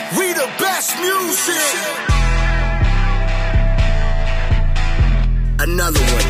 We the best music. Another one.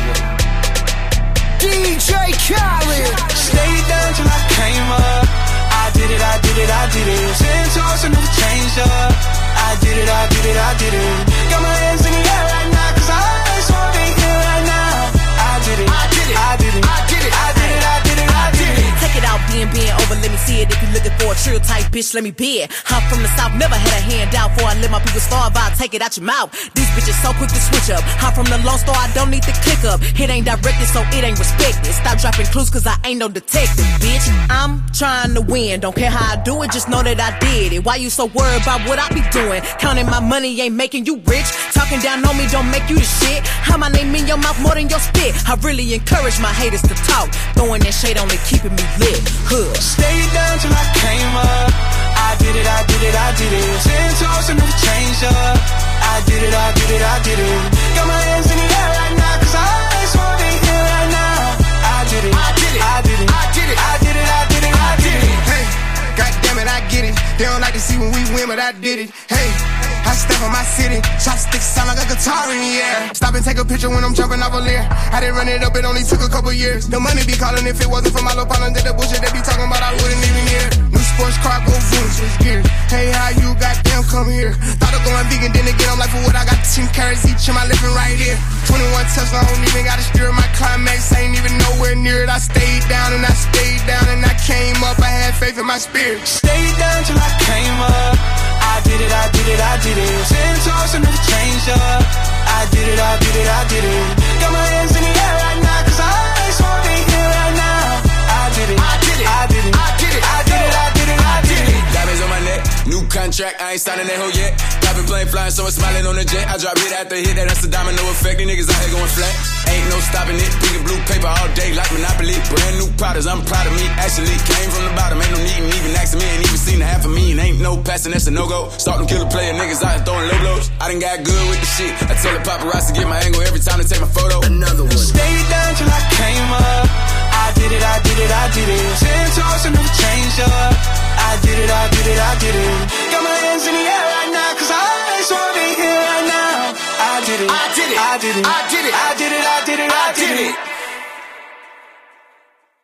DJ Khaled. Stayed down till I came up. I did it, I did it, I did it. Ten toes and never changed up. I did it, I did it, I did it. Got my hands in the air right now, cause I just wanna be here right now. I did it, I did it, I did it, I did it, I did it, I did it, I did it. Take it out, being over, let me see it. If you're looking for a trill type bitch, let me be it. I'm from the south, never had a handout. Before I let my people starve, I'll take it out your mouth. These bitches so quick to switch up. I'm from the Lone Star, I don't need to click up. It ain't directed, so it ain't respected. Stop dropping clues, cause I ain't no detective, bitch. I'm trying to win, don't care how I do it, just know that I did it. Why you so worried about what I be doing? Counting my money ain't making you rich. Talking down on me don't make you the shit. How my name in your mouth more than your spit. I really encourage my haters to talk. Throwing that shade only keeping me lit. Hood. Stayed down till I came up. I did it, I did it, I did it. Ten toes and never changed up. I did it, I did it, I did it. Got my hands in the air right now, cause I just wanna be here right now. I did it, I did it, I did it, I did it, I did it, I did it, I did it. Hey, goddamn it, I get it. They don't like to see when we win, but I did it. Hey, I step on my city, chopsticks sound like a guitar in the air. Stop and take a picture when I'm jumping off a leer. I didn't run it up, it only took a couple years. The money be calling if it wasn't for my little partner. Did the bullshit they be talking about, I wouldn't even hear. New sports car, go zoom, switch gears. Hey, how you goddamn come here? Thought of going vegan, then again, I'm like, for what I got 10 carrots each in my living right here. 21 Tesla, I don't even gotta steer my climax, ain't even nowhere near it. I stayed down and I stayed down and I came up, I had faith in my spirit. Stayed down till I came up. I did it, I did it, I did it. Ten toes and never changed up. I did it, I did it, I did it. Got my hands in the air right now, cause I just wanna be here right now. I did it, I did it, I did it, I did it, I did it, I did it, I did it. Diamonds on my neck, new contract, I ain't signing that hoe yet. Private plane flying, someone smiling on the jet. I drop hit after hit, that's a domino effect. These niggas out here going flat. Ain't no stopping it, pink and blue paper all day like Monopoly. Brand new products, I'm proud of me. Actually came from the bottom, ain't no needin' even asking me. Ain't even seen a half of me, and ain't no passing, that's a no-go. Start them killer player niggas out here throwing low blows. I done got good with the shit. I tell the paparazzi get my angle every time they take my photo. Another one. Stayed down till I came up. I did it, I did it, I did it. Ten toes and never changed up. I did it, I did it, I did it. Got my hands in the air right now, cause I just wanna be here right now. I did it, I did it, I did it, I did it, I did it.